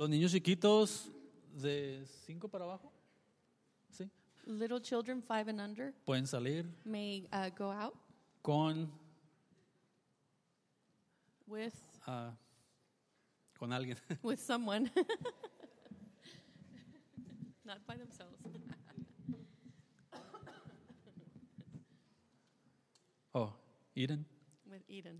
Los niños chiquitos de 5 para abajo, ¿sí? Little children 5 and under Pueden salir may go out con with alguien. with someone, not by themselves. Oh, Eden. With Eden.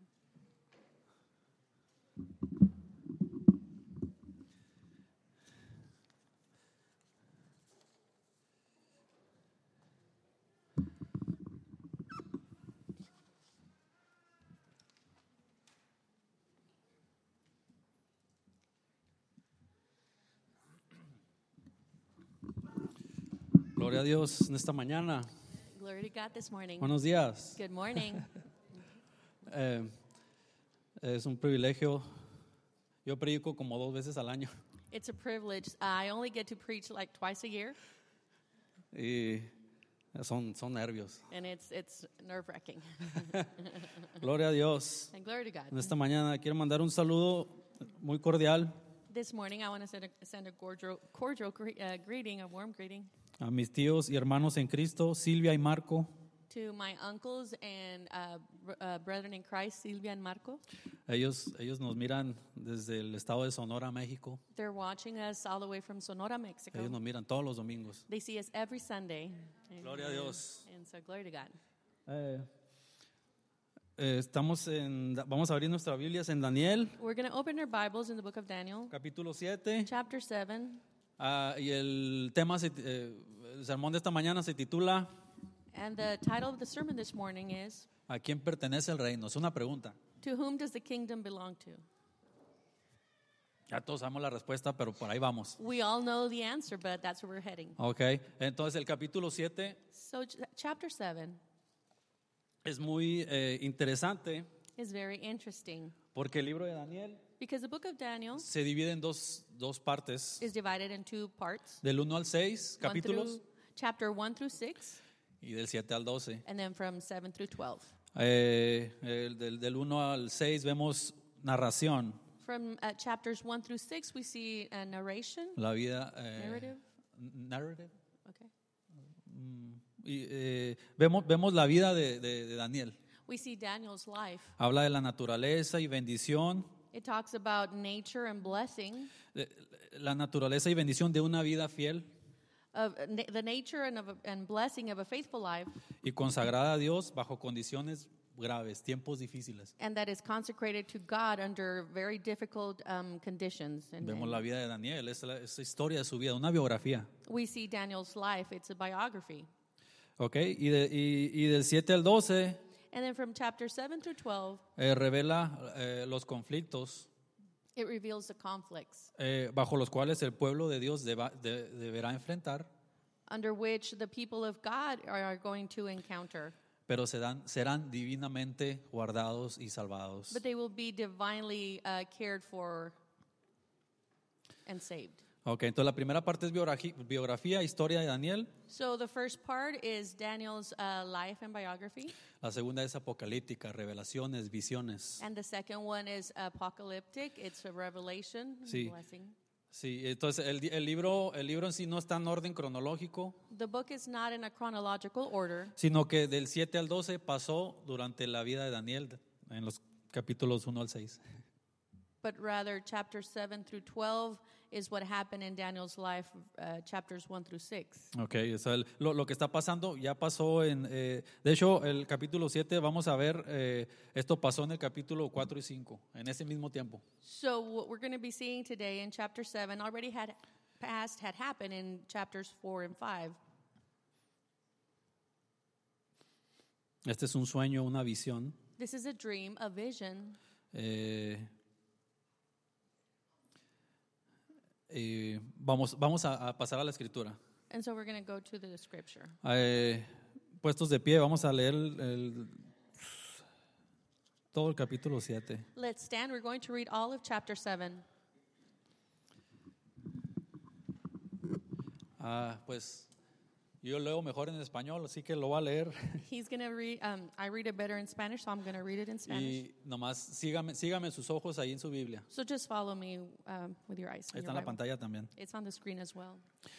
Gloria a Dios en esta mañana. Glory to God this morning. Buenos días. Good morning. Es un privilegio. Yo predico como 2 veces al año It's a privilege. I only get to preach like twice a year, y son nervios. and it's nerve-wracking. Gloria a Dios. And glory to God. En esta mañana quiero mandar un saludo muy cordial This morning, I want to send a cordial greeting, a warm greeting, a mis tíos y hermanos en Cristo, Silvia y Marco. to my uncles and brethren in Christ, Silvia and Marco. Ellos nos miran desde el estado de Sonora, México. They're watching us all the way from Sonora, Mexico. Ellos nos miran todos los domingos. They see us every Sunday. Gloria a Dios. And so, glory to God. Vamos a abrir nuestras Biblias en Daniel, We're going to open our Bibles in the book of Daniel, capítulo 7. chapter 7. Y el tema, el sermón de esta mañana se titula And the title of the sermon this morning is, ¿A quién pertenece el reino? Es una pregunta. To whom does the kingdom belong to? Ya todos sabemos la respuesta, pero por ahí vamos. We all know the answer, but that's where we're heading. Ok, entonces el capítulo 7 So chapter 7 es muy interesante is very interesting porque el libro de Daniel because the book of Daniel se divide en dos partes, is divided in 2 parts. del 1 al 6 capítulos Chapter 1 through 6, y del 7 al 12. and then from 7 through 12. Del 1 al 6 vemos narración, From chapters 1 through 6, we see a narration, la vida, narrative. Okay. y vemos la vida de Daniel. We see Daniel's life. Habla de la naturaleza y bendición, It talks about nature and blessing, la naturaleza y bendición de una vida fiel of the nature and blessing of a faithful life, y consagrada a Dios bajo condiciones graves, tiempos difíciles. and that is consecrated to God under very difficult conditions. Vemos la vida de Daniel, esa historia de su vida, una biografía. We see Daniel's life. It's a biography. Okay, y del 7 al 12 And then from chapter 7 through 12, revela los conflictos it reveals the conflicts bajo los cuales el pueblo de Dios deberá enfrentar, under which the people of God are going to encounter. pero serán divinamente guardados y salvados. But they will be divinely cared for and saved. Ok, entonces la primera parte es biografía, historia de Daniel. So the first part is Daniel's life and biography. La segunda es apocalíptica, revelaciones, visiones. And the second one is apocalyptic. It's a revelation, Sí. blessing. Sí, entonces el libro en sí no está en orden cronológico, The book is not in a chronological order, sino que del 7 al 12 pasó durante la vida de Daniel en los capítulos 1 al 6. but rather chapter 7 through 12 is what happened in Daniel's life, chapters 1 through 6. Ok, o sea, lo que está pasando ya pasó de hecho el capítulo 7 vamos a ver, esto pasó en el capítulo 4 y 5, en ese mismo tiempo. So what we're going to be seeing today in chapter 7 already had happened in chapters 4 and 5. Este es un sueño, una visión. This is a dream, a vision. Vamos a pasar a la escritura. And so we're going to go to the scripture. Puestos de pie, vamos a leer todo el capítulo 7. Let's stand. We're going to read all of chapter 7. Pues Yo leo mejor en español, así que lo voy a leer. He's going to read, I read it better in Spanish, so I'm going to read it in Spanish. Y nomás sígame sus ojos ahí en su Biblia. So just follow me with your eyes. on Está your en la Bible. pantalla también. It's on the screen as well.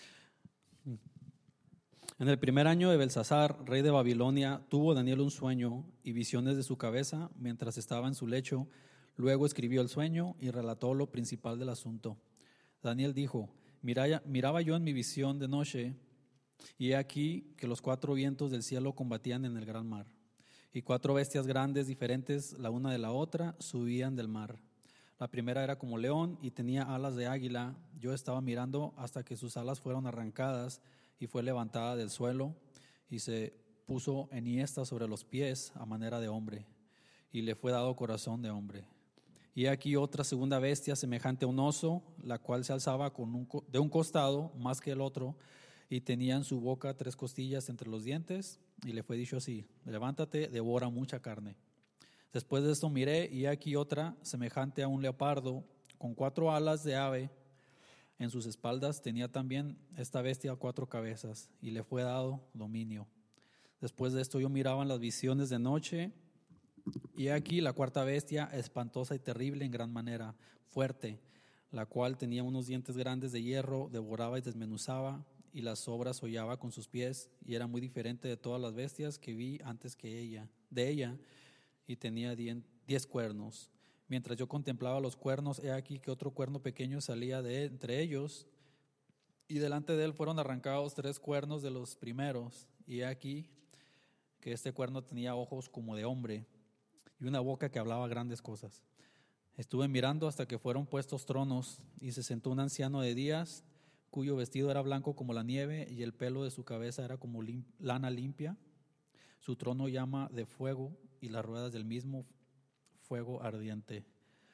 En el primer año de Belsasar, rey de Babilonia, tuvo Daniel un sueño y visiones de su cabeza mientras estaba en su lecho. Luego escribió el sueño y relató lo principal del asunto. Daniel dijo: Miraba yo en mi visión de noche, y he aquí que los 4 vientos del cielo combatían en el gran mar, y 4 bestias grandes, diferentes la una de la otra, subían del mar. La primera era como león y tenía alas de águila. Yo estaba mirando hasta que sus alas fueron arrancadas y fue levantada del suelo y se puso enhiesta sobre los pies a manera de hombre, y le fue dado corazón de hombre. Y aquí otra segunda bestia semejante a un oso, la cual se alzaba de un costado más que el otro, y tenía en su boca 3 costillas entre los dientes, y le fue dicho así: levántate, devora mucha carne. Después de esto miré, y aquí otra semejante a un leopardo, con 4 alas de ave. En sus espaldas tenía también esta bestia 4 cabezas, y le fue dado dominio. Después de esto yo miraba en las visiones de noche, y aquí la 4ª bestia, espantosa y terrible en gran manera, fuerte, la cual tenía unos dientes grandes de hierro, devoraba y desmenuzaba, y las sobras hollaba con sus pies, y era muy diferente de todas las bestias que vi antes de ella, y tenía 10 cuernos. Mientras yo contemplaba los cuernos, he aquí que otro cuerno pequeño salía de entre ellos, y delante de él fueron arrancados 3 cuernos de los primeros, y he aquí que este cuerno tenía ojos como de hombre, y una boca que hablaba grandes cosas. Estuve mirando hasta que fueron puestos tronos, y se sentó un anciano de días, cuyo vestido era blanco como la nieve, y el pelo de su cabeza era como lana limpia. Su trono llama de fuego, y las ruedas del mismo fuego ardiente.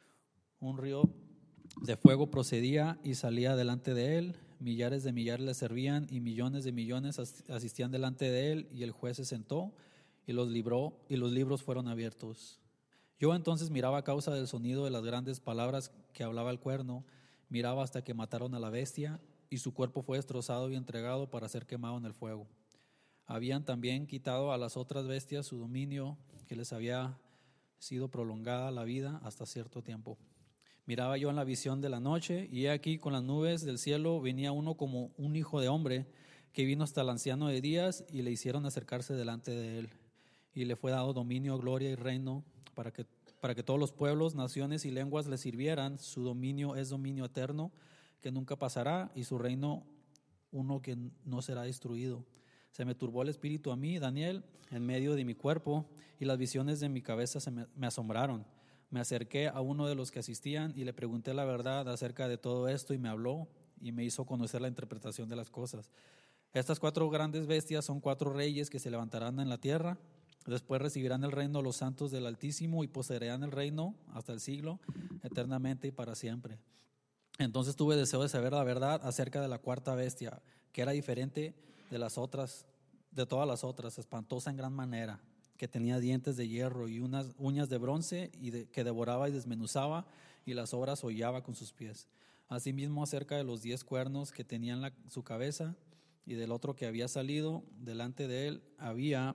Un río de fuego procedía y salía delante de él. Millares de millares le servían, y millones de millones asistían delante de él. Y el juez se sentó y los libró, y los libros fueron abiertos. Yo entonces miraba a causa del sonido de las grandes palabras que hablaba el cuerno. Miraba hasta que mataron a la bestia, y su cuerpo fue destrozado y entregado para ser quemado en el fuego. Habían también quitado a las otras bestias su dominio, que les había sido prolongada la vida hasta cierto tiempo. Miraba yo en la visión de la noche, y he aquí con las nubes del cielo venía uno como un hijo de hombre, que vino hasta el anciano de días, y le hicieron acercarse delante de él. Y le fue dado dominio, gloria y reino, para que todos los pueblos, naciones y lenguas le sirvieran. Su dominio es dominio eterno, que nunca pasará, y su reino uno que no será destruido. Se me turbó el espíritu a mí, Daniel, en medio de mi cuerpo, y las visiones de mi cabeza me asombraron. Me acerqué a uno de los que asistían y le pregunté la verdad acerca de todo esto, y me habló y me hizo conocer la interpretación de las cosas. Estas 4 grandes bestias son 4 reyes que se levantarán en la tierra. Después recibirán el reino los santos del Altísimo, y poseerán el reino hasta el siglo, eternamente y para siempre. Entonces tuve deseo de saber la verdad acerca de la 4ª bestia, que era diferente de las otras, de todas las otras, espantosa en gran manera, que tenía dientes de hierro y unas uñas de bronce, y que devoraba y desmenuzaba, y las sobras hollaba con sus pies. Asimismo, acerca de los 10 cuernos que tenían su cabeza, y del otro que había salido delante de él, había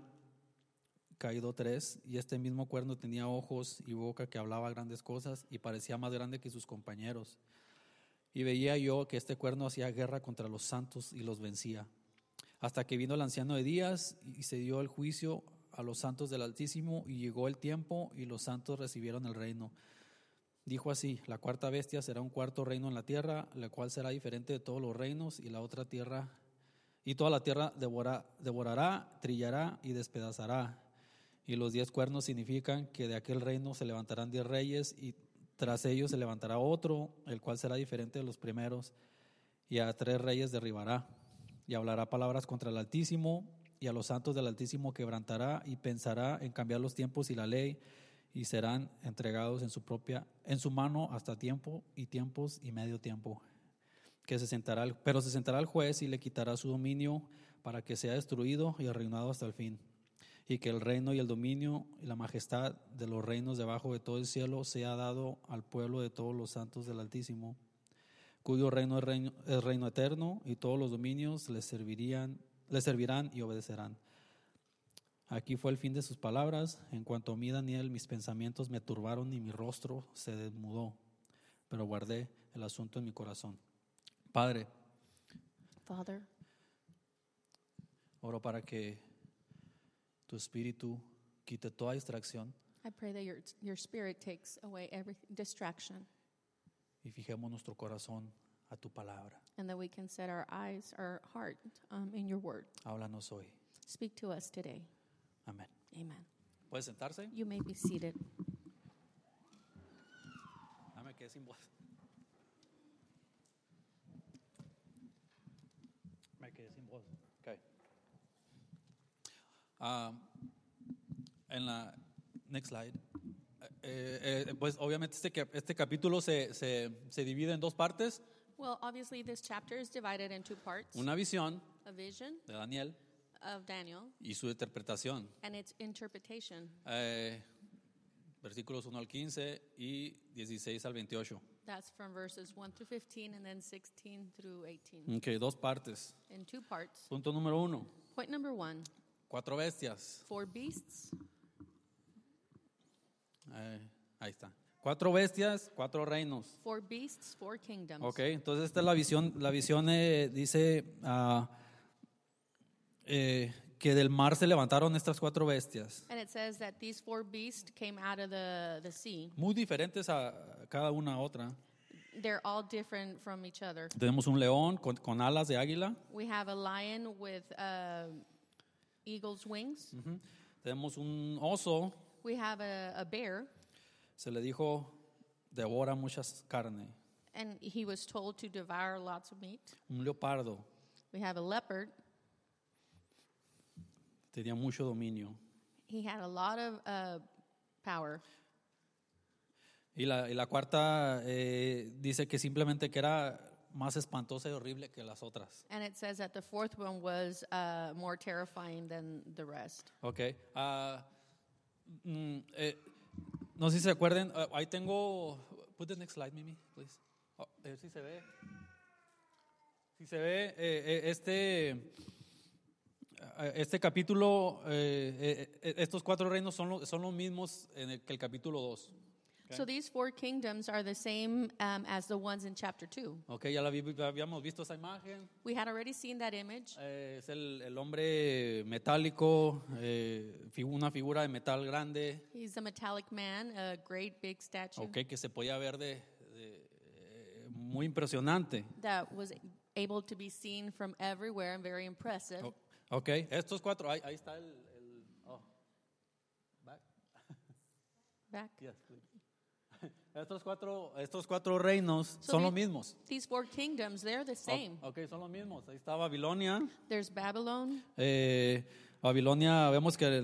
caído 3, y este mismo cuerno tenía ojos y boca que hablaba grandes cosas, y parecía más grande que sus compañeros. Y veía yo que este cuerno hacía guerra contra los santos y los vencía, hasta que vino el anciano de días y se dio el juicio a los santos del Altísimo, y llegó el tiempo y los santos recibieron el reino. Dijo así: la 4ª bestia será un 4º reino en la tierra, la cual será diferente de todos los reinos, y toda la tierra devorará, trillará y despedazará. Y los 10 cuernos significan que de aquel reino se levantarán 10 reyes, y tras ellos se levantará otro, el cual será diferente de los primeros, y a 3 reyes derribará, y hablará palabras contra el Altísimo, y a los santos del Altísimo quebrantará, y pensará en cambiar los tiempos y la ley, y serán entregados en su mano hasta tiempo y tiempos y medio tiempo. Pero se sentará el juez y le quitará su dominio, para que sea destruido y arruinado hasta el fin. Y que el reino y el dominio y la majestad de los reinos debajo de todo el cielo sea dado al pueblo de todos los santos del Altísimo, cuyo reino es reino eterno, y todos los dominios le le servirán y obedecerán. Aquí fue el fin de sus palabras. En cuanto a mí, Daniel, mis pensamientos me turbaron y mi rostro se desmudó, pero guardé el asunto en mi corazón. Padre, Father, oro para que tu espíritu quite toda distracción I pray that your spirit takes away every distraction y fijemos nuestro corazón a tu palabra. and that we can set our eyes, our heart in your word. Háblanos hoy. Speak to us today. Amén. Amen. ¿Puedes sentarse? You may be seated. Me quedé sin voz. Me quedé sin voz. Okay. En la next slide. Pues obviamente este capítulo se divide en dos partes. Well, obviously this chapter is divided in two parts. Una visión A vision de Daniel of Daniel y su interpretación. and its interpretation. Versículos 1 al 15 y 16 al 28. That's from verses 1 through 15 and then 16 through 18. Okay, dos partes. In two parts. Punto número 1. Point number 1, 4 bestias. 4 beasts. Ahí está. 4 bestias, 4 reinos. 4 beasts, 4 kingdoms. Ok, entonces esta es la visión. La visión dice que del mar se levantaron estas 4 bestias, And it says that these 4 beasts came out of the sea. muy diferentes a cada una a otra. They're all different from each other. Tenemos un león con alas de águila. We have a lion with eagle's wings. Tenemos un oso, We have a bear, se le dijo, devora muchas carne. and he was told to devour lots of meat. Un leopardo, We have a leopard. tenía mucho dominio. He had a lot of power. Y la cuarta dice que simplemente que era más espantosa y horrible que las otras. And it says that the 4th one was more terrifying than the rest. Ok. No sé si se acuerdan. Ahí tengo. Put the next slide, Mimi, please. Si se ve. Si se ve, este capítulo, estos 4 reinos son los mismos que el capítulo 2. So these 4 kingdoms are the same as the ones in chapter 2. Ok, ya habíamos visto esa imagen. We had already seen that image. Es el hombre metálico, una figura de metal grande. He's a metallic man, a great big statue Ok, que se podía ver muy impresionante. that was able to be seen from everywhere and very impressive. Ok, estos 4, ahí está back. Back. Yes, please. Estos cuatro reinos So son los mismos. These 4 kingdoms, they're the same. Ok, son los mismos. Ahí está Babilonia. There's Babylon. Babilonia, vemos que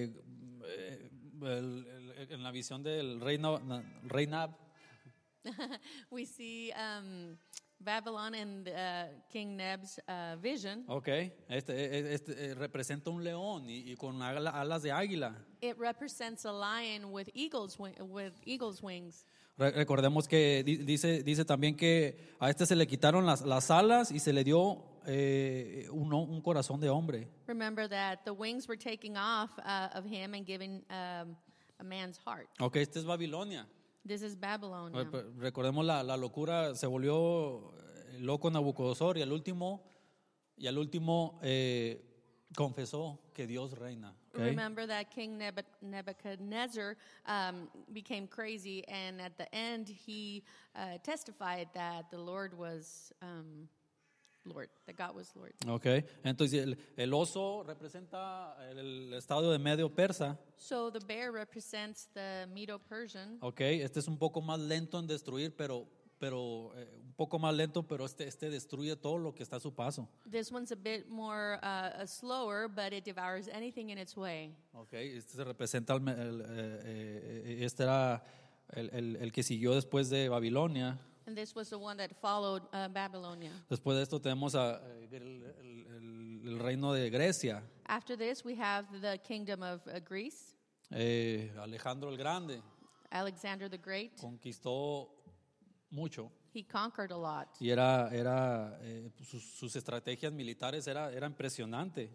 en la visión del rey Nab, We see Babylon and King Neb's vision. ok, representa un león y con alas de águila. It represents a lion with eagle's wings. Recordemos que dice también que a este se le quitaron las alas y se le dio un corazón de hombre. Remember that the wings were taken off of him and given a man's heart. Ok, este es Babilonia. This is Babylon now. Recordemos la locura, se volvió loco Nabucodonosor y al último confesó que Dios reina. Okay? Remember that King Nebuchadnezzar became crazy, and at the end he testified that the Lord was Lord, that God was Lord. Okay, entonces el oso representa el estado de Medio Persa. So the bear represents the Medo-Persian. Okay, este es un poco más lento en destruir, pero un poco más lento, pero este destruye todo lo que está a su paso. This one's a bit more slower, but it devours anything in its way. Okay, este se representa este era el que siguió después de Babilonia. And this was the one that followed Babylonia. Después de esto tenemos el reino de Grecia. After this, we have the kingdom of Greece. Alejandro el Grande Alexander the Great. conquistó mucho. He conquered a lot. Y sus estrategias militares era impresionante.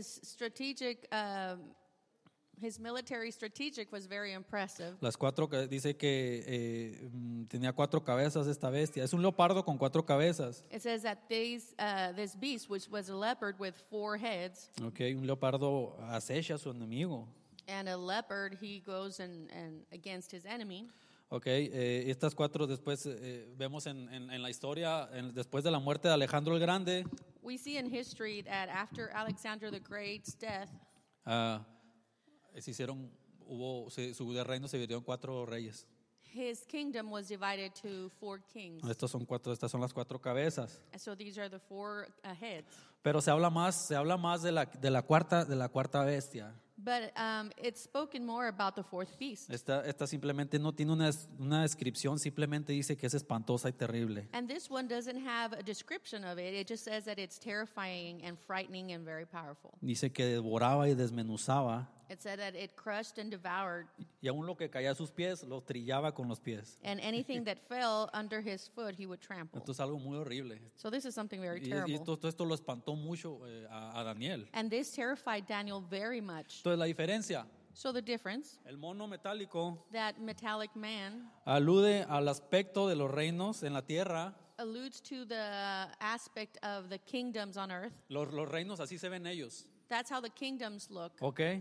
His military strategic was very impressive. Dice que tenía 4 cabezas esta bestia. Es un leopardo con 4 cabezas. It says that this beast, which was a leopard with 4 heads, Okay, un leopardo acecha a su enemigo. and a leopard, he goes and against his enemy. Okay, estas 4 después vemos en la historia, después de la muerte de Alejandro el Grande, We see in history that after Alexander the Great's death, su reino se dividió en 4 reyes. his kingdom was divided to 4 kings. Estas son las 4 cabezas. And so these are the 4 heads. Pero se habla más de la cuarta bestia. But it's spoken more about the 4th beast. Esta simplemente no tiene una descripción, simplemente dice que es espantosa y terrible. And this one doesn't have a description of it. It just says that it's terrifying and frightening and very powerful. Dice que devoraba y desmenuzaba, It said that it crushed and devoured, y aún lo que caía a sus pies lo trillaba con los pies. and anything that fell under his foot, he would trample. Esto es algo muy horrible. So this is something very Y terrible. todo esto lo espantó mucho a Daniel. And this terrified Daniel very much. Entonces la diferencia, So the difference, el mono metálico that metallic man alude al aspecto de los reinos en la tierra. alludes to the aspect of the kingdoms on earth. Los reinos así se ven ellos. That's how the kingdoms look. ¿Ok?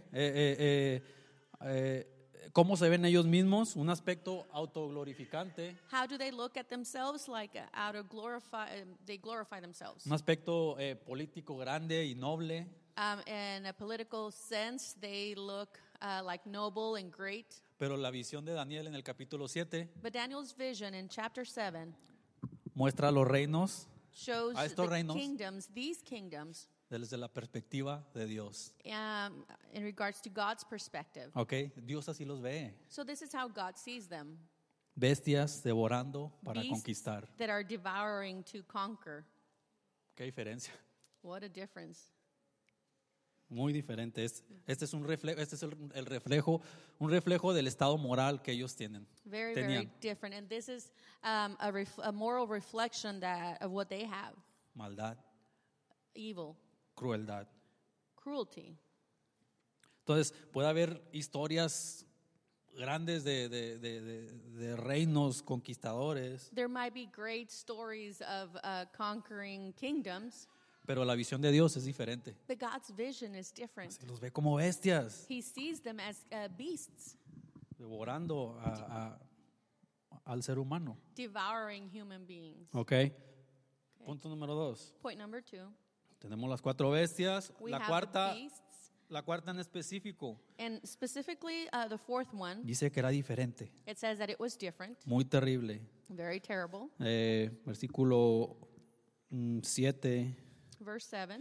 ¿Cómo se ven ellos mismos? Un aspecto autoglorificante, How do they look at themselves? Like they glorify themselves. un aspecto político grande y noble, In a political sense, they look like noble and great. pero la visión de Daniel en el capítulo 7 But Daniel's vision in chapter 7 muestra los reinos shows a estos the reinos kingdoms, these kingdoms, desde la perspectiva de Dios. in regards to God's perspective. ¿Ok? Dios así los ve. So this is how God sees them. Bestias devorando para Beasts conquistar. that are devouring to conquer. ¿Qué diferencia? What a difference. Muy diferente. Este es el reflejo, un reflejo del estado moral que ellos tenían. Very different. And this is a moral reflection of what they have. Maldad, Evil, crueldad. cruelty. Entonces, puede haber historias grandes de reinos conquistadores, There might be great stories of conquering kingdoms, pero la visión de Dios es diferente. but God's vision is different. Se los ve como bestias, He sees them as beasts, devorando al ser humano. devouring human beings. Ok. Punto número 2. Point number 2. Tenemos las 4 bestias. We La have cuarta the beasts. La cuarta en específico And specifically, the 4th one, dice que era diferente, it says that it was different, muy terrible. very terrible. Versículo 7. Verse 7.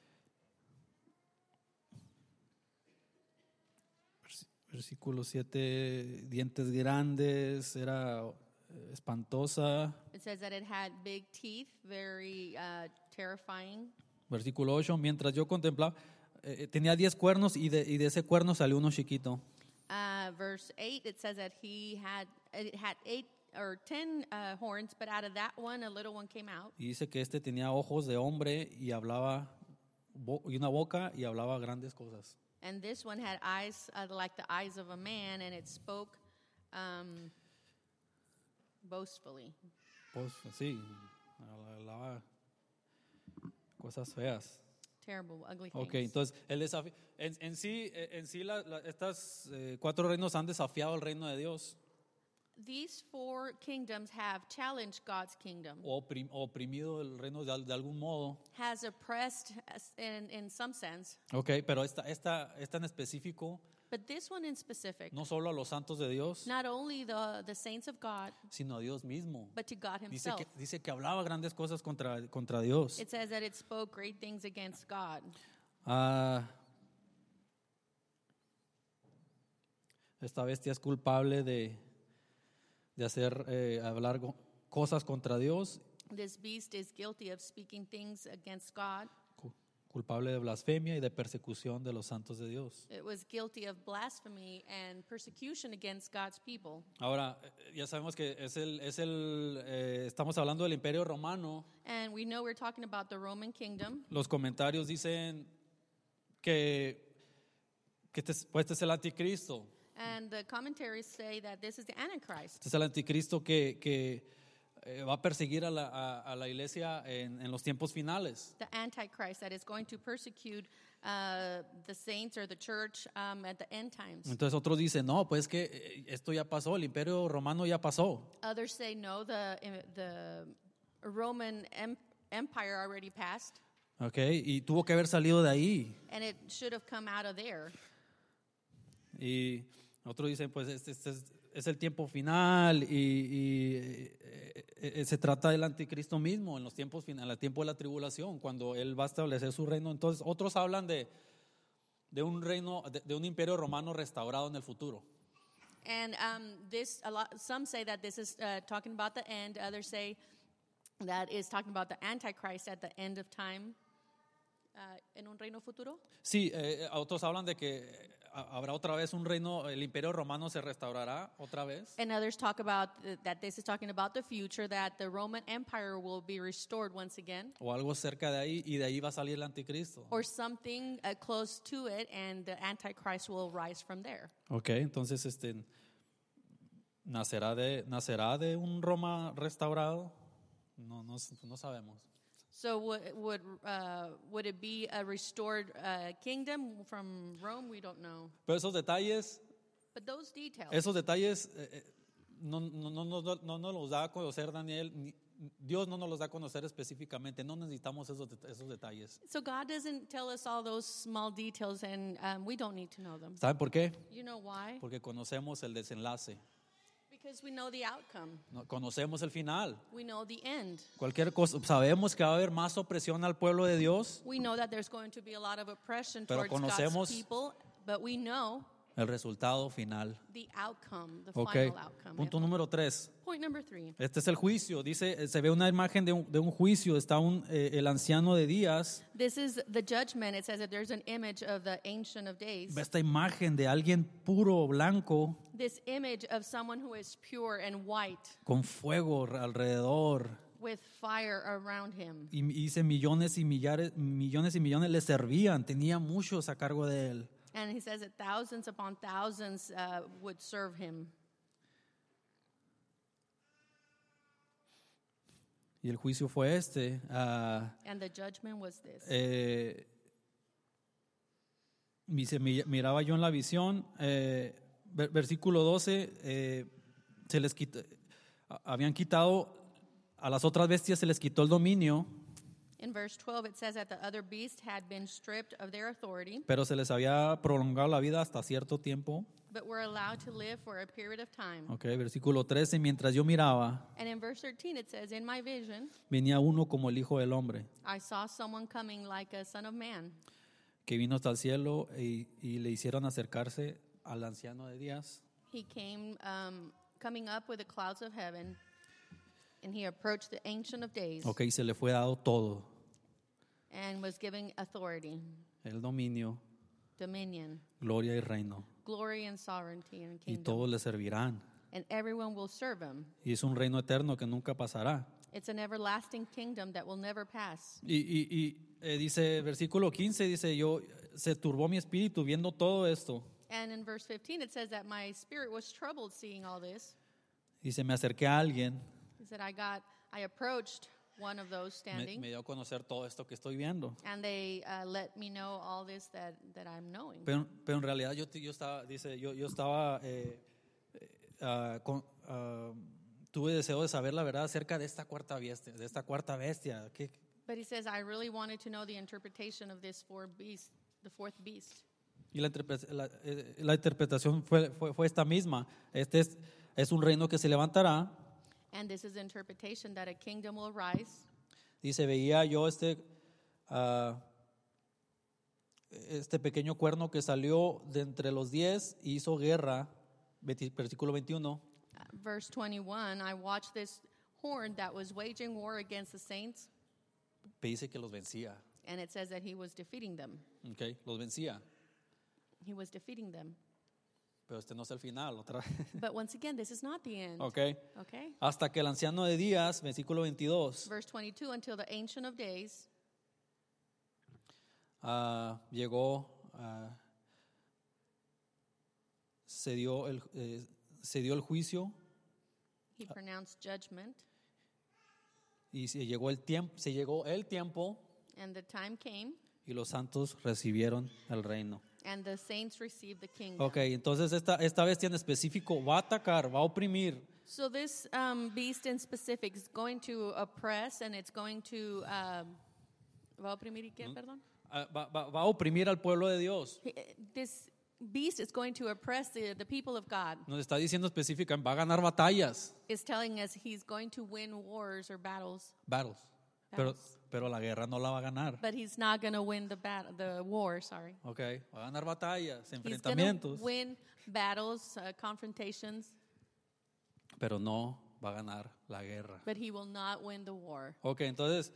Versículo 7, dientes grandes, era espantosa. It says that it had big teeth, very terrifying. Versículo 8, mientras yo contemplaba, tenía 10 cuernos y de ese cuerno salió uno chiquito. Verse 8, it says that it had 8 or 10 horns, but out of that one, a little one came out. Y dice que tenía ojos de hombre y hablaba, y una boca y hablaba grandes cosas. And this one had eyes like the eyes of a man, and it spoke boastfully. Pues sí, hablaba cosas feas. Terrible, ugly things. Ok, entonces el desafío, en sí estas 4 reinos han desafiado al reino de Dios, These 4 kingdoms have challenged God's kingdom, o oprimido el reino de algún modo. has oppressed us in some sense. Ok, pero esta en específico, But this one in specific, no solo a los santos de Dios, not only the saints of God, sino a Dios mismo. but to God Dice himself. dice que hablaba grandes cosas contra Dios. It says that it spoke great things against God. Esta bestia es culpable de hablar cosas contra Dios, This beast is guilty of speaking things against God, culpable de blasfemia y de persecución de los santos de Dios. It was guilty of blasphemy and persecution against God's people. Ahora, ya sabemos que estamos hablando del Imperio Romano. And we know we're talking about the Roman kingdom. Los comentarios dicen que este es el anticristo. And the commentaries say that this is the Antichrist. Este es el anticristo que va a perseguir a la iglesia en los tiempos finales. The Antichrist that is going to persecute the saints or the church at the end times. Entonces otros dicen, no, pues que esto ya pasó, el Imperio Romano ya pasó. Others say no, the Roman Empire already passed. Okay, y tuvo que haber salido de ahí. And it should have come out of there. Y otros dicen, pues este es el tiempo final y se trata del anticristo mismo en los tiempos finales, el tiempo de la tribulación, cuando él va a establecer su reino. Entonces otros hablan de un reino, de un imperio romano restaurado en el futuro. And some say that this is talking about the end. Others say that is talking about the Antichrist at the end of time. ¿En un reino futuro? Sí, otros hablan de que habrá otra vez un reino, el imperio romano se restaurará otra vez. And others talk about that this is talking about the future, that the Roman Empire will be restored once again. O algo cerca de ahí y de ahí va a salir el anticristo. Or something close to it, and the Antichrist will rise from there. Okay, entonces nacerá de un Roma restaurado. No sabemos. So would it be a restored kingdom from Rome? We don't know. Pero esos detalles But those details, no nos los da a conocer Daniel. Dios no nos los da a conocer específicamente. No necesitamos esos detalles. so God doesn't tell us all those small details, and we don't need to know them. ¿Saben por qué? You know why? Porque conocemos el desenlace. Because we know the outcome. Conocemos el final. We know the end. Cualquier cosa, sabemos que va a haber más opresión al pueblo de Dios. We know that there's going to be a lot of oppression Pero towards conocemos God's people, but we know el resultado final. the outcome, the Okay. final outcome. Punto número 3. Point number 3. Este es el juicio. Dice, se ve una imagen de un juicio. Está el anciano de días. This is the judgment. It says that there's an image of the Ancient of Days. Ve esta imagen de alguien puro, blanco, This image of someone who is pure and white con fuego alrededor. with fire around him. Y dice millones y millones le servían. Tenía muchos a cargo de él. And he says that thousands upon thousands would serve him. Y el juicio fue And the judgment was this. Dice, miraba yo en la visión, versículo 12, habían quitado a las otras bestias, se les quitó el dominio, In verse 12, it says that the other beasts had been stripped of their authority, pero se les había prolongado la vida hasta cierto tiempo. but were allowed to live for a period of time. Okay, versículo 13, mientras yo miraba, And in verse 13, it says, in my vision, venía uno como el Hijo del Hombre, I saw someone coming like a son of man, que vino hasta el cielo y le hicieron acercarse al anciano de días. he came coming up with the clouds of heaven, and he approached the Ancient of Days Okay, se le fue dado todo, and was giving authority, el dominio, dominion, gloria y reino, glory and sovereignty and y kingdom. todos le servirán. And everyone will serve him. Y es un reino eterno que nunca pasará. It's an everlasting kingdom that will never pass. Dice, versículo 15, dice, se turbó mi espíritu viendo todo esto. And in verse 15, it says that my spirit was troubled seeing all this. Dice, me acerqué a alguien, He said, I approached one of those standing, me dio a conocer todo esto que estoy viendo. and they let me know all this that I'm knowing. Pero en realidad yo estaba, tuve deseo de saber la verdad acerca de esta cuarta bestia. But he says, I really wanted to know the interpretation of this the fourth beast. Y la interpretación fue esta misma. Este es un reino que se levantará. And this is the interpretation that a kingdom will rise. Dice, veía yo este pequeño cuerno que salió de entre los 10 y hizo guerra, versículo 21. Verse 21, I watched this horn that was waging war against the saints, Dice que los vencía. And it says that he was defeating them. Okay, los vencía. He was defeating them. Pero este no es el final, otra vez. But once again, this is not the end. Okay. Okay? Hasta que el anciano de días, versículo 22, Verse 22, until the Ancient of Days llegó, se dio el juicio he pronounced judgment, y se llegó el tiempo and the time came, y los santos recibieron el reino. and the saints received the kingdom. Okay, entonces esta bestia en específico va a atacar, va a oprimir. So this beast in specific is going to oppress, and it's going to ¿va a oprimir y qué, perdón? Va a oprimir al pueblo de Dios. This beast is going to oppress the people of God. Nos está diciendo específicamente, va a ganar batallas. It's telling us he's going to win wars or battles, Pero la guerra no la va a ganar. but he's not going to win the war, sorry. Okay, va a ganar batallas, He's going to enfrentamientos, win battles, confrontations, pero no va a ganar la guerra. but he will not win the war. Okay, entonces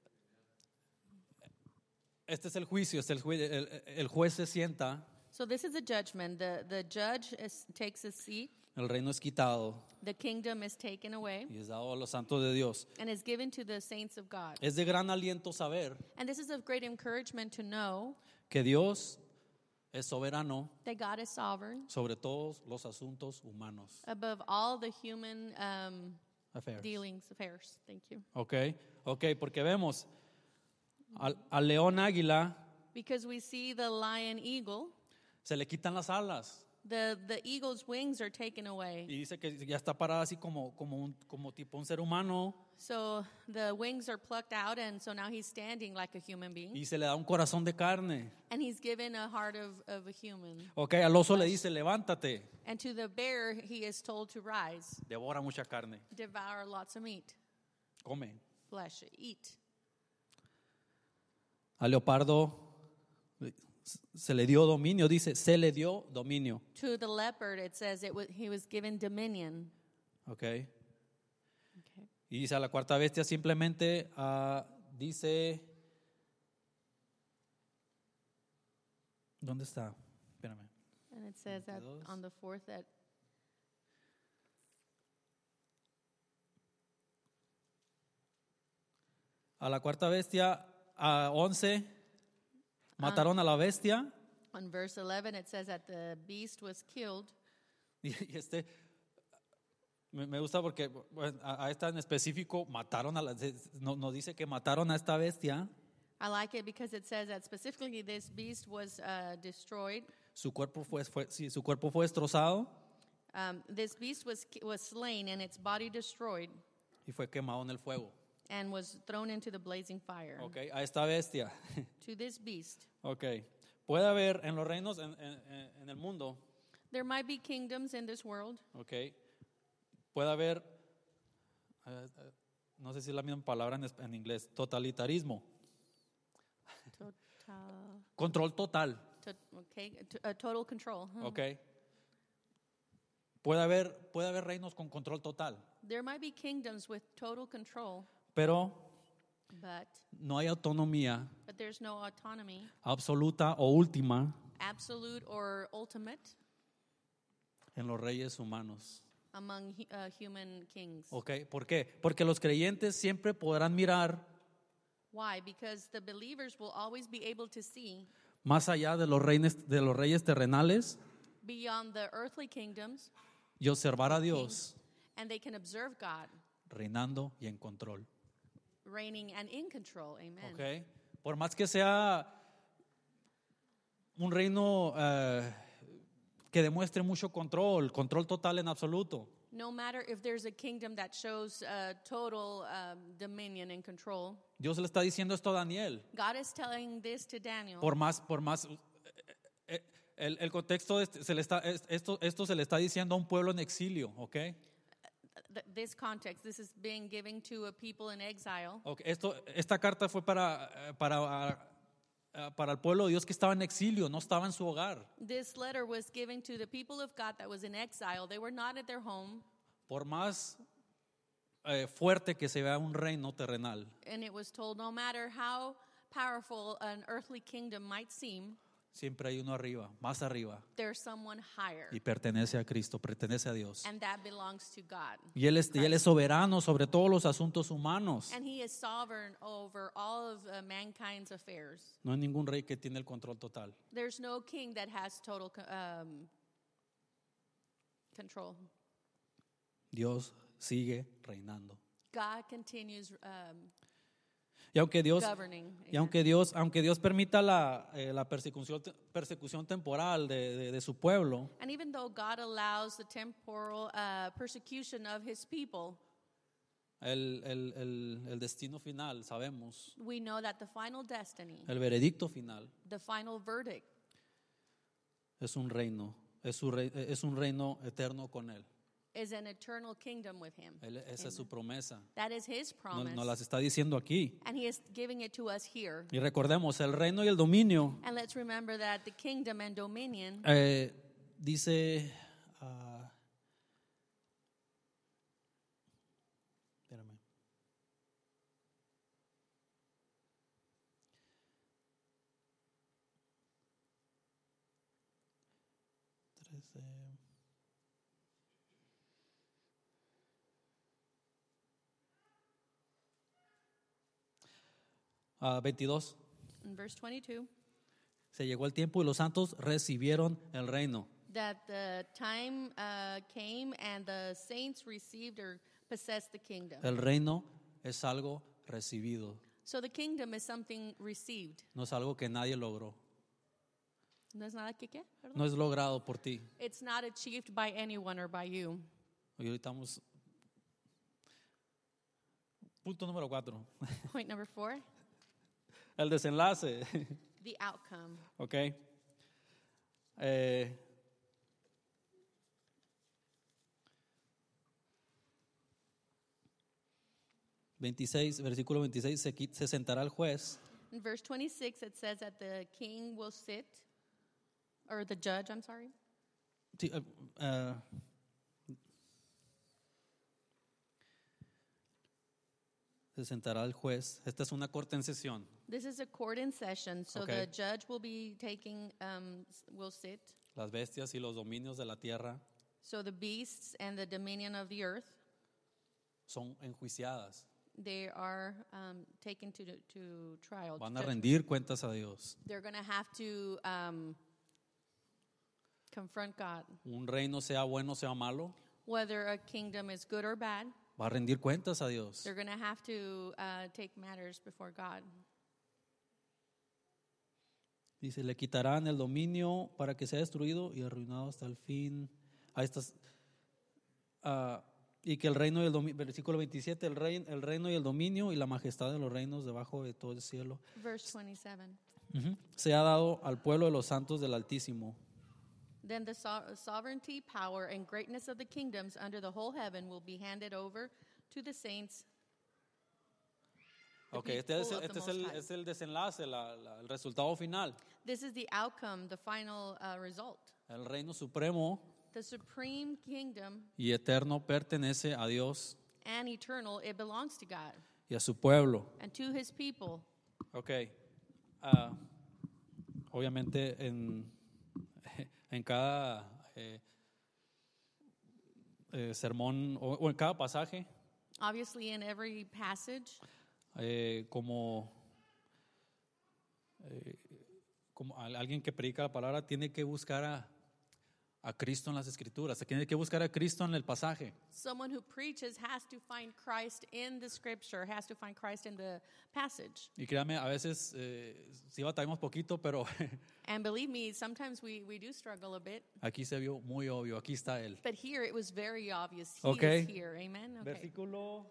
este es el juicio, el juez se sienta, So this is a judgment. The judge takes a seat. el reino es quitado The kingdom is taken away y es dado a los santos de Dios. and is given to the saints of God. Es de gran aliento saber And this is of great encouragement to know que Dios es soberano that God is sovereign sobre todos los asuntos humanos. above all the human Affairs. affairs. Thank you. Okay, porque vemos al león águila Because we see the lion eagle, se le quitan las alas the eagle's wings are taken away. y dice que ya está parada así como tipo un ser humano So the wings are plucked out, and so now he's standing like a human being. y se le da un corazón de carne. And he's given a heart of a human. Okay, al oso le dice, levántate, And to the bear, he is told to rise, devora mucha carne, devour lots of meat, come. flesh, eat. Al leopardo se le dio dominio, dice, se le dio dominio. To the leopard, it says he was given dominion. Okay. Okay. Y dice a la cuarta bestia simplemente dice, ¿dónde está? Espérame. And it says that 22. on the fourth that A la cuarta bestia, a 11, mataron a la bestia. on verse 11 it says that the beast was killed. Y me gusta porque bueno, a esta en específico mataron no dice que mataron a esta bestia. I like it because it says that specifically this beast was destroyed. Su cuerpo fue destrozado This beast was slain and its body destroyed y fue quemado en el fuego. and was thrown into the blazing fire. Okay, a esta bestia. To this beast. Okay. Puede haber en los reinos en el mundo, There might be kingdoms in this world. okay. Puede haber no sé si es la misma palabra en inglés, totalitarismo, control total, Total control. okay. Puede haber reinos con control total, There might be kingdoms with total control, pero but no hay autonomía there's no autonomy, absoluta o última absolute or ultimate, en los reyes humanos. among human kings. Okay, ¿por qué? Porque los creyentes siempre podrán mirar Why? Because the believers will always be able to see más allá de los reyes terrenales beyond the earthly kingdoms, y observar a Dios and they can observe God reinando y en control. reigning and in control. Amen. Okay. Por más que sea un reino que demuestre mucho control total en absoluto. No matter if there's a kingdom that shows total dominion and control, Dios le está diciendo esto a Daniel. God is telling this to Daniel. Por más el contexto esto se le está diciendo a un pueblo en exilio, ¿ok? This context, this is being given to a people in exile. Okay, esta carta fue para el pueblo de Dios que estaba en exilio, no estaba en su hogar. This letter was given to the people of God that was in exile. They were not at their home. Por más fuerte que se vea un reino terrenal, And it was told, no matter how powerful an earthly kingdom might seem, siempre hay uno arriba, más arriba, there's someone higher, y pertenece a Cristo, pertenece a Dios. and that belongs to God. Y Él es soberano sobre todos los asuntos humanos. And he is sovereign over all of mankind's affairs. No hay ningún rey que tiene el control total. There's no king that has total control. Dios sigue reinando. God continues Y aunque Dios, governing. y aunque Dios permita la persecución temporal de su pueblo, And even though God allows the temporal persecution of his people, el destino final, sabemos, we know that the final destiny, el veredicto final, the final verdict, es un reino, es un reino eterno con Él. is an eternal kingdom with him. Esa es su promesa. That is his promise. Nos las está diciendo aquí. And he is giving it to us here. Y recordemos, el reino y el dominio, And let's remember that the kingdom and dominion, dice, espérame. Ah, 22. in verse 22, Se llegó el tiempo y los santos recibieron el reino. that the time came and the saints received or possessed the kingdom. El reino es algo recibido, So the kingdom is something received. no es algo que nadie logró. ¿No es nada que qué? Perdón. No es logrado por ti. It's not achieved by anyone or by you. Hoy ahorita estamos. Punto número 4. Point number 4, El desenlace. the outcome. Ok. 26, versículo 26, se sentará el juez. In verse 26, it says that the king will sit, or the judge, I'm sorry. Sí, se sentará el juez. Esta es una corte en sesión. This is a court in session, so Okay. the judge will be taking, will sit. Las bestias y los dominios de la tierra So the beasts and the dominion of the earth, son enjuiciadas. they are taken to trial. Van a rendir cuentas a Dios. They're going to have to confront God. Un reino, sea bueno, sea malo, Whether a kingdom is good or bad, va a rendir cuentas a Dios. they're going to have to take matters before God. Dice, le quitarán el dominio para que sea destruido y arruinado hasta el fin. Y que el reino y el dominio, versículo 27, el reino y el dominio y la majestad de los reinos debajo de todo el cielo Verse 27. se ha dado al pueblo de los santos del Altísimo. Then the sovereignty, power, and greatness of the kingdoms under the whole heaven will be handed over to the saints. Ok, people of the Most High. es el desenlace, el resultado final. This is the outcome, the final result. El reino supremo The supreme kingdom y eterno pertenece a Dios and eternal, it belongs to God y a su pueblo. and to his people. Ok, obviamente en cada sermón o en cada pasaje, Obviously, in every passage, como alguien que predica la palabra tiene que buscar a Cristo en las Escrituras, tiene que buscar a Cristo en el pasaje. someone who preaches has to find Christ in the scripture, has to find Christ in the passage. Y créame, a veces sí batallamos poquito, pero And believe me, sometimes we do struggle a bit. aquí se vio muy obvio, aquí está Él. But here it was very obvious. He Okay. is here. Amen. Okay. Versículo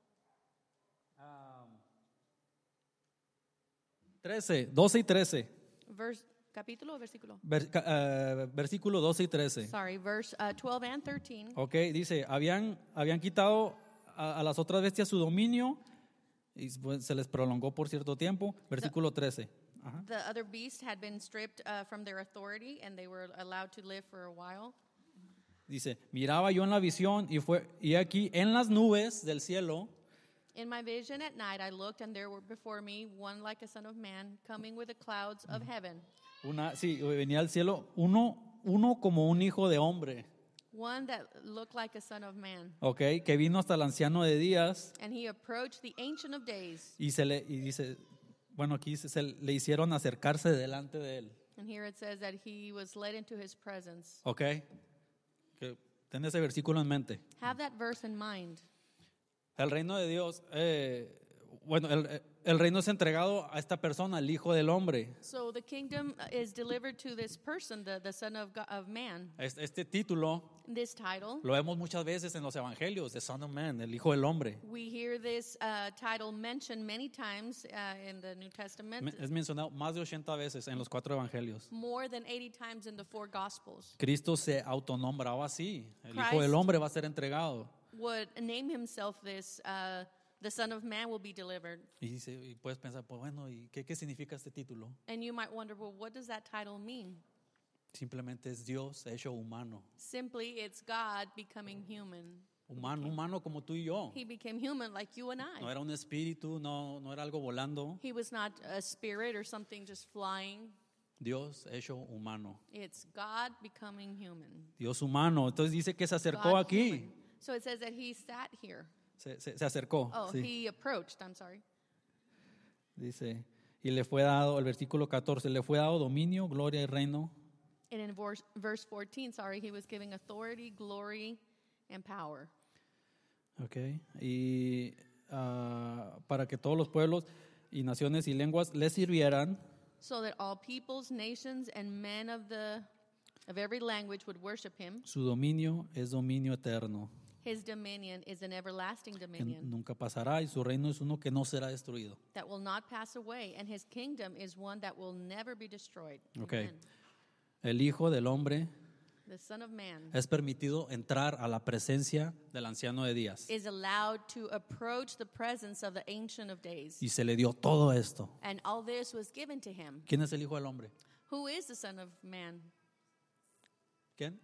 13, 12 y 13. Capítulo o versículo? Versículo 12 y 13. Sorry, verse 12 and 13. Ok, dice, habían quitado a las otras bestias su dominio y pues, se les prolongó por cierto tiempo. Versículo 13. Ajá. The other beasts had been stripped from their authority and they were allowed to live for a while. Dice, miraba yo en la visión y aquí en las nubes del cielo In my vision at night, I looked, and there were before me one like a son of man, coming with the clouds of heaven. Sí, venía al cielo uno como un hijo de hombre, One that looked like a son of man. ¿ok? Que vino hasta el anciano de días And he approached the Ancient of Days. y dice, bueno, aquí le hicieron acercarse delante de él, And here it says that he was led into his presence. ¿ok? Que ten ese versículo en mente. Have that verse in mind. El reino de Dios, el reino es entregado a esta persona, el Hijo del Hombre. So the kingdom is delivered to this person, the Son of God, of Man. Este título This title, lo vemos muchas veces en los evangelios, the Son of Man, el Hijo del Hombre. we hear this title mentioned many times in the New Testament, Es mencionado más de 80 veces en los 4 evangelios. more than 80 times in the 4 Gospels. Cristo se autonombraba así, el Hijo Christ del Hombre va a ser entregado. would name himself this, the Son of Man will be delivered. Y puedes pensar, pues bueno, ¿y qué significa este título? And you might wonder, well, what does that title mean? Simplemente es Dios hecho humano. Simply, it's God becoming human. Humano como tú y yo. He became human like you and I. No era un espíritu, no era algo volando. He was not a spirit or something just flying. Dios hecho humano. It's God becoming human. Dios humano. Entonces dice que se acercó God aquí. human. So it says that he sat here. Se acercó. Oh, Sí. he approached, I'm sorry. Dice, y le fue dado, el versículo 14, le fue dado dominio, gloria y reino. And in verse 14, he was giving authority, glory, and power. Okay. Y para que todos los pueblos y naciones y lenguas le sirvieran. So that all peoples, nations, and men of every language would worship him. Su dominio es dominio eterno. His dominion is an everlasting Que dominion nunca pasará y su reino es uno que no será destruido. that will not pass away, and his kingdom is one that will never be destroyed. Okay. Amen. El Hijo del Hombre The Son of Man es permitido entrar a la presencia del anciano de días. is allowed to approach the presence of the Ancient of Days. Y se le dio todo esto. And all this was given to him. ¿Quién es el Hijo del Hombre? Who is the Son of Man? ¿Quién?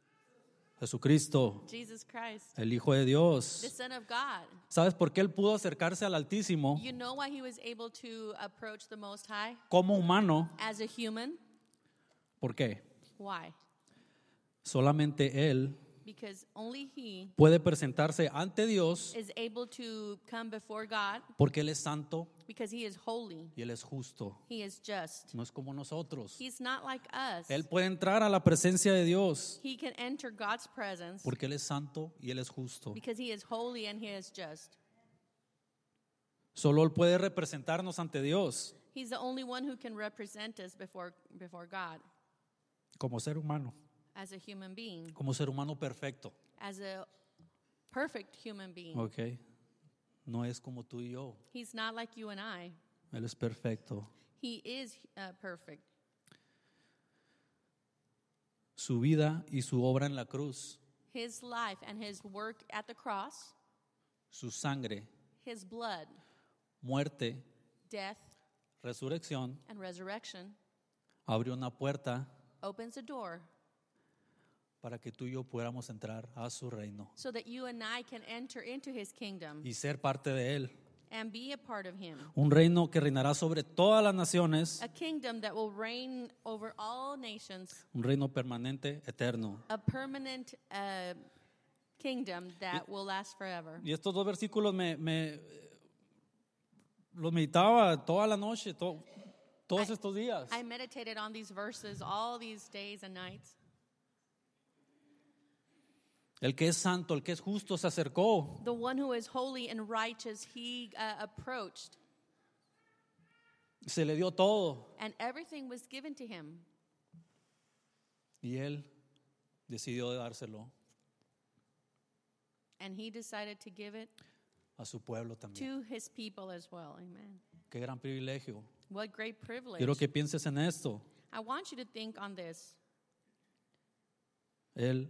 Jesucristo, Jesus Christ, el Hijo de the Dios. Son of God. ¿Sabes por qué él pudo acercarse al Altísimo You know why he was able to approach the Most High como humano? as a human? ¿Por qué? Why? Solamente él Because only he puede presentarse ante Dios is able to come before God porque él es santo because he is holy. y él es justo. He is just. No es como nosotros. He's not like us. Él puede entrar a la presencia de Dios He can enter God's presence porque él es santo y él es justo. because he is holy and he is just. Solo él puede representarnos ante Dios He's the only one who can represent us before God como ser humano, as a human being, como ser humano perfecto. as a perfect human being. ¿Ok? No es como tú y yo. He's not like you and I. Él es perfecto. He is perfect. Su vida y su obra en la cruz, His life and his work at the cross, su sangre, his blood, muerte, death, resurrección, and resurrection abrió una puerta opens a door para que tú y yo pudiéramos entrar a su reino so that you and I can enter into his kingdom y ser parte de él. and be a part of him. Un reino que reinará sobre todas las naciones, A kingdom that will reign over all nations, un reino permanente, eterno. a permanent kingdom that will last forever. Y estos dos versículos los meditaba toda la noche, todos estos días. I meditated on these verses all these days and nights. El que es santo, el que es justo se acercó. The one who is holy and righteous, he approached, Se le dio todo. and everything was given to him. Y él decidió dárselo And he decided to give it a su pueblo también. to his people as well. Amen. Qué gran privilegio. What great privilege. Quiero que pienses en esto. I want you to think on this. Él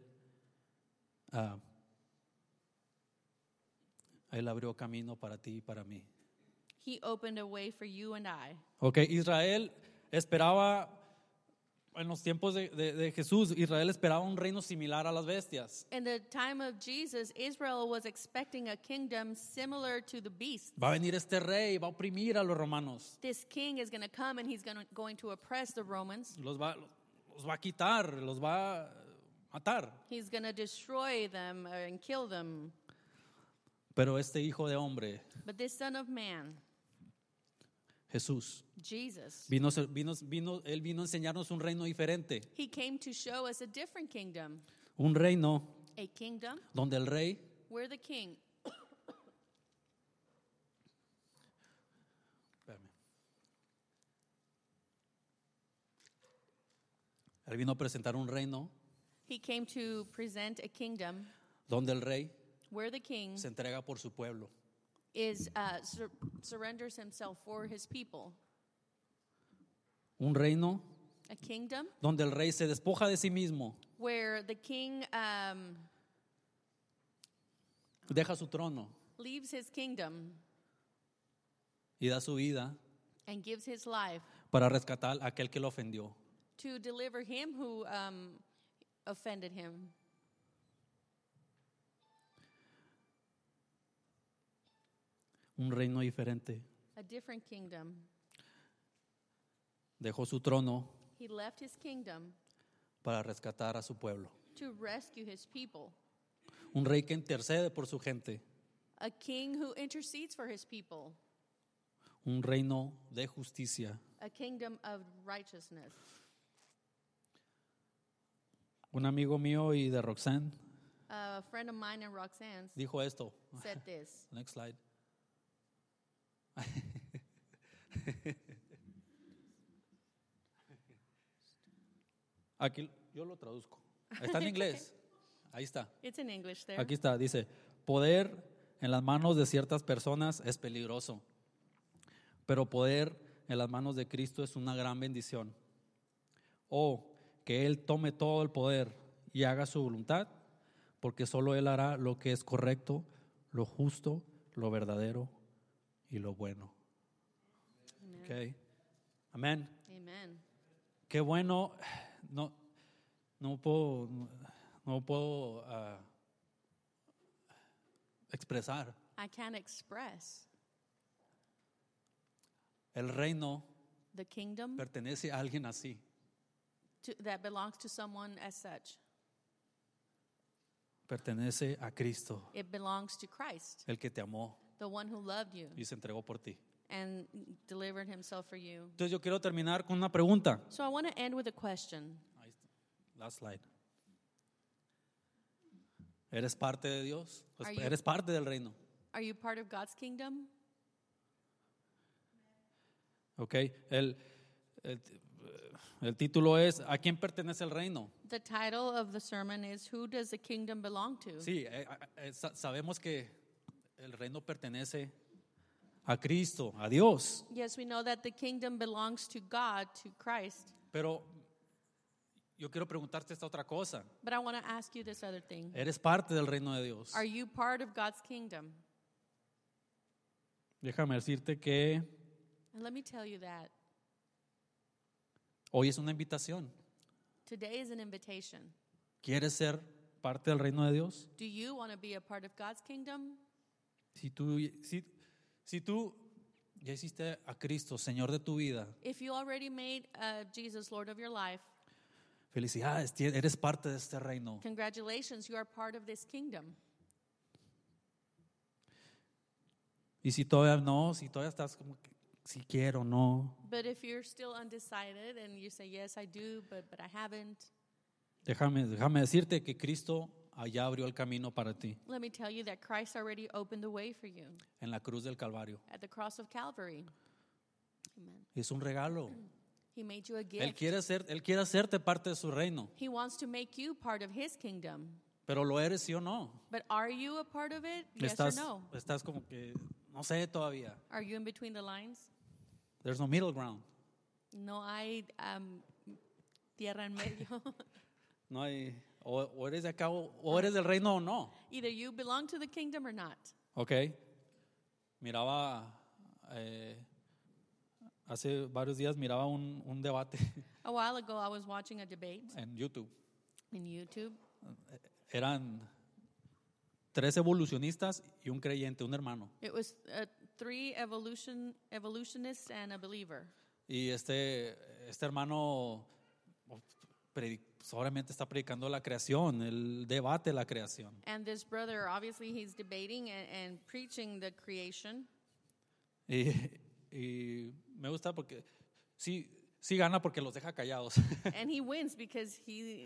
abrió camino para ti y para mí. He opened a way for you and I. Ok, Israel esperaba en los tiempos de Jesús, Israel esperaba un reino similar a las bestias. In the time of Jesus, Israel was expecting a kingdom similar to the beasts. Va a venir este rey, va a oprimir a los romanos, This king is going to come and he's going to oppress the Romans. los va a quitar, los va a matar. He's going to destroy them and kill them. Pero este hijo de hombre, But this Son of Man, Jesús, Jesus, él vino a enseñarnos un reino diferente. he came to show us a different kingdom. Un reino A kingdom donde el rey where the king, espérame. Él vino a presentar un reino he came to present a kingdom donde el rey where the king se entrega por su pueblo. is surrenders himself for his people. Un reino A kingdom donde el rey se despoja de sí mismo, where the king deja su trono leaves his kingdom y da su vida and gives his life para rescatar a aquel que lo ofendió. to deliver him who offended him. Un reino diferente. A different kingdom. Dejó su trono He left his kingdom para rescatar a su pueblo. to rescue his people. Un rey que intercede por su gente. A king who intercedes for his people. Un reino de justicia. A kingdom of righteousness. Un amigo mío y de Roxanne A friend of mine and Roxanne's dijo esto. said this. Next slide. Aquí yo lo traduzco. Está en inglés. Ahí está. It's in English there. Aquí está. Dice, poder en las manos de ciertas personas es peligroso, pero poder en las manos de Cristo es una gran bendición. O que Él tome todo el poder y haga su voluntad, porque solo Él hará lo que es correcto, lo justo, lo verdadero y lo bueno. Amen. Okay. Amén. Amen. Qué bueno. No puedo expresar. I can't express. El reino The kingdom pertenece a alguien así. that belongs to someone as such. Pertenece a Cristo, It belongs to Christ, el que te amó the one who loved you y se entregó por ti. and delivered himself for you. Entonces yo quiero terminar con una pregunta. So I want to end with a question. Ahí está. Last slide. ¿Eres parte de Dios? Pues Are you- eres parte del reino. Are you part of God's kingdom? Ok. El título es ¿a quién pertenece el reino? The title of the sermon is Who Does the Kingdom Belong to? Sí, sabemos que el reino pertenece a Cristo, a Dios. Yes, we know that the kingdom belongs to God, to Christ. Pero yo quiero preguntarte esta otra cosa. But I want to ask you this other thing. ¿Eres parte del reino de Dios? Are you part of God's kingdom? Déjame decirte que And let me tell you that hoy es una invitación. today is an invitation. ¿Quieres ser parte del reino de Dios? Do you want to be a part of God's kingdom? Si tú ya hiciste a Cristo Señor de tu vida, If you already made Jesus Lord of your life, felicidades, eres parte de este reino. congratulations, you are part of this kingdom. Y si todavía estás como que si quiero, no, But if you're still undecided and you say, yes, I do, but I haven't, déjame decirte que Cristo allá abrió el camino para ti let me tell you that Christ already opened the way for you en la cruz del Calvario. at the cross of Calvary. Amen. Es un regalo. He made you a Él gift. quiere hacerte parte de su reino, He wants to make you part of his kingdom. pero lo eres sí o no. But are you a part of it? Yes or no? Estás como que no sé todavía. Are you in between the lines? There's no middle ground. No hay tierra en medio. No hay o eres de acá o eres del reino o no. Either you belong to the kingdom or not. Okay. Miraba Hace varios días miraba un debate A while ago, I was watching a debate en YouTube. in YouTube. Eran 3 evolucionistas y un creyente, un hermano. It was 3 evolutionists and a believer. Y este hermano obviamente está predicando la creación, el debate de la creación. And this brother, obviously, he's debating and preaching the creation. Y me gusta porque sí gana porque los deja callados. And he wins because he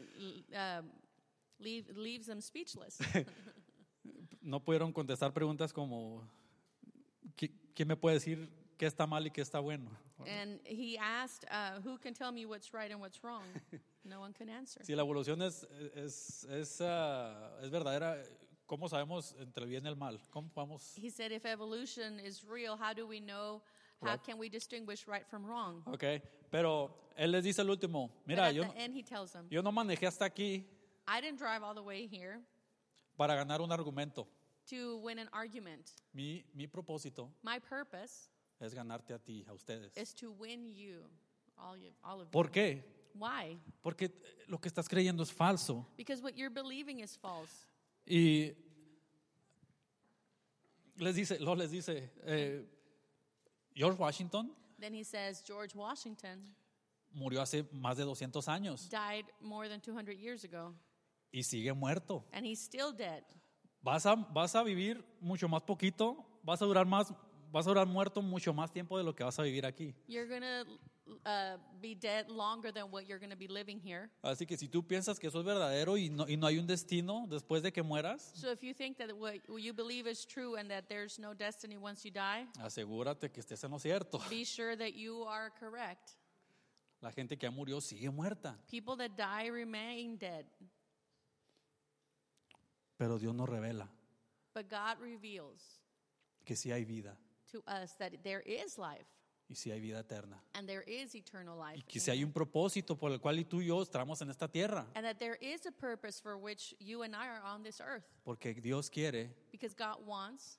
leaves them speechless. No pudieron contestar preguntas como ¿quién me puede decir qué está mal y qué está bueno? And he asked, who can tell me what's right and what's wrong? No one can answer. Si la evolución es verdadera, ¿cómo sabemos entre el bien y el mal? ¿Cómo podemos? He said, if evolution is real, how do we know, how Right. can we distinguish right from wrong? Okay, pero él les dice al último, But mira, at yo the end, he tells them, no manejé hasta aquí I didn't drive all the way here para ganar un argumento. to win an argument. Mi propósito My purpose es ganarte a ti, a ustedes. is to win you, all of you. ¿Por qué? Why? Porque lo que estás creyendo es falso. Because what you're believing is false. Y les dice, George Washington Then he says, George Washington murió hace más de 200 años died more than 200 years ago, y sigue muerto. and he's still dead. Vas a vivir mucho más poquito, vas a durar muerto mucho más tiempo de lo que vas a vivir aquí. You're going to be dead longer than what you're going to be living here. Así que si tú piensas que eso es verdadero y no hay un destino después de que mueras, So if you think that what you believe is true and that there's no destiny once you die, asegúrate que estés en lo cierto. be sure that you are correct. La gente que ya murió sigue muerta, People that die remain dead, pero Dios nos revela but God reveals que sí hay vida to us that there is life y sí hay vida eterna. and there is eternal life. Y que sí hay un propósito por el cual tú y yo estamos en esta tierra. And that there is a purpose for which you and I are on this earth. Porque Dios quiere, Because God wants,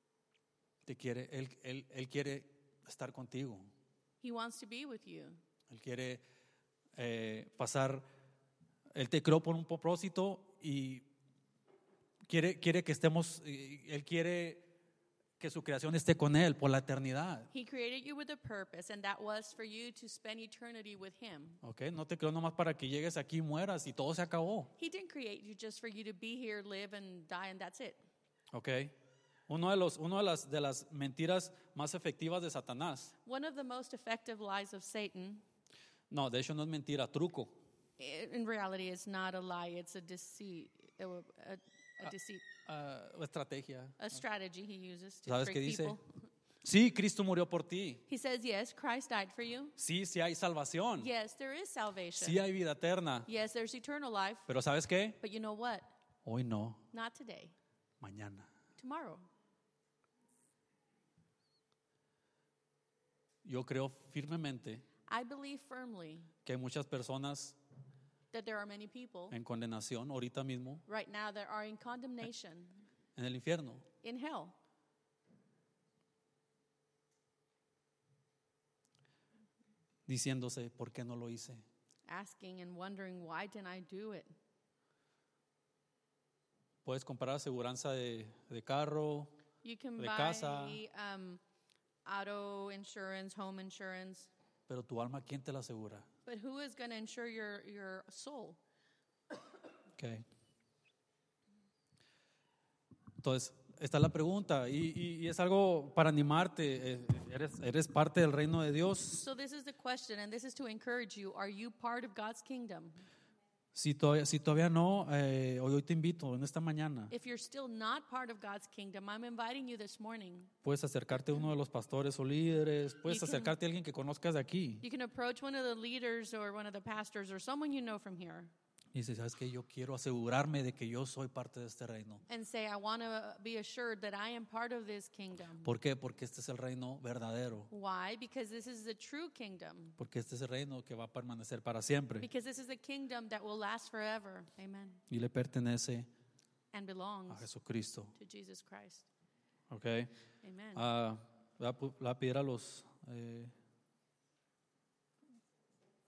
Él quiere estar contigo. He wants to be with you. Él quiere pasar, Él te creó por un propósito y quiere que estemos, Él quiere que su creación esté con Él por la eternidad. He created you with a purpose, and that was for you to spend eternity with Him. Okay, no te creó nomás para que llegues aquí y mueras y todo se acabó. He didn't create you just for you to be here, live, and die, and that's it. Okay. Una de las mentiras más efectivas de Satanás. One of the most effective lies of Satan, No, de hecho no es mentira, truco. in reality, is not a lie. It's a deceit, a deceit, Estrategia. a strategy he uses to ¿Sabes qué trick dice? people. Sí, Cristo murió por ti. He says, yes, Christ died for you. Sí, sí hay salvación. Yes, there is salvation. Sí hay vida eterna. Yes, there's eternal life. Pero ¿sabes qué? But you know what? Hoy no, Not today. mañana. Tomorrow. Yo creo firmemente I believe firmly que hay muchas personas that there are many people en condenación ahorita mismo right now that are in condemnation en el infierno. in hell. Diciéndose, ¿por qué no lo hice? Asking and wondering, why didn't I do it? Puedes comprar aseguranza de carro, You can de buy casa. Auto insurance, home insurance, pero tu alma, ¿quién te la asegura? but who is going to insure your soul? Okay. Entonces, esta es la pregunta y es algo para animarte. Eres parte del reino de Dios. So this is the question, and this is to encourage you. Are you part of God's kingdom? Si todavía no, hoy te invito en esta mañana. If you're still not part of God's kingdom, I'm inviting you this morning. Puedes acercarte a uno de los pastores o líderes, puedes You can- acercarte a alguien que conozcas de aquí. You can approach one of the leaders or one of the pastors or someone you know from here Y dices, ¿sabes qué? Yo quiero asegurarme de que yo soy parte de este reino. and say, I want to be assured that I am part of this kingdom. ¿Por qué? Porque este es el reino verdadero. Why? Because this is the true kingdom. Porque este es el reino que va a permanecer para siempre. Because this is the kingdom that will last forever. Amen. Y le pertenece And belongs a Jesucristo. to Jesus Christ. ¿Ok? Amen. Le voy a pedir a los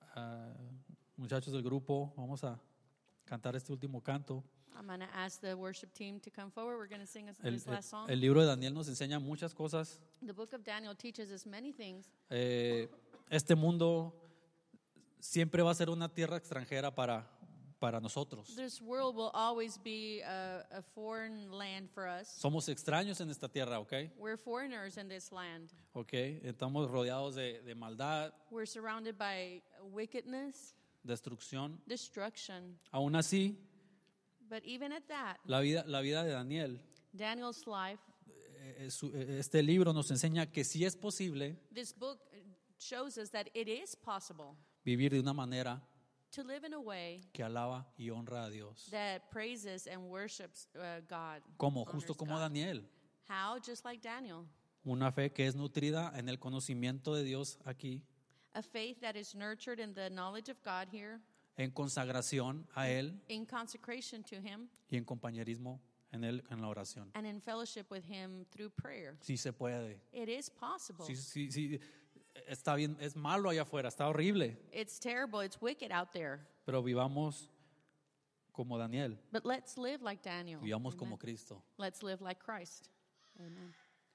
muchachos del grupo, vamos a cantar este último canto. I'm going to ask the worship team to come forward. We're going to sing this last song. El libro de Daniel nos enseña muchas cosas. The book of Daniel teaches us many things. Este mundo siempre va a ser una tierra extranjera para nosotros. This world will always be a foreign land for us. Somos extraños en esta tierra, ¿ok? We're foreigners in this land. ¿Ok? Estamos rodeados de maldad, We're surrounded by wickedness, destrucción. destruction. Aún así, But even at that, la vida de Daniel, Daniel's life, este libro nos enseña que sí es posible this book shows us that it is possible vivir de una manera to live in a way que alaba y honra a Dios. that praises and worships God. Como, honors justo como God. Daniel. How? Just like Daniel. Una fe que es nutrida en el conocimiento de Dios aquí, A faith that is nurtured in the knowledge of God here, en consagración a Él in consecration to Him, y en compañerismo en Él en la oración. and in fellowship with Him through prayer. Sí se puede. It is possible. Sí, está bien, es malo allá afuera, está horrible, It's terrible. It's wicked out there. pero vivamos como Daniel, But let's live like Daniel. vivamos Amen. como Cristo. Let's live like Christ. Amen.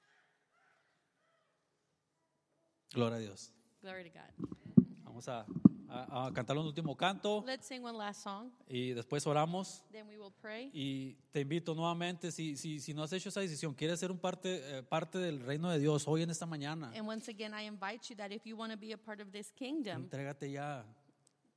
Gloria a Dios. Glory to God. Vamos a cantar un último canto Let's sing one last song. y después oramos. Then we will pray. Y te invito nuevamente, si no has hecho esa decisión, quieres ser parte del reino de Dios hoy en esta mañana, And once again, I invite you that if you want to be a part of this kingdom, entrégate ya.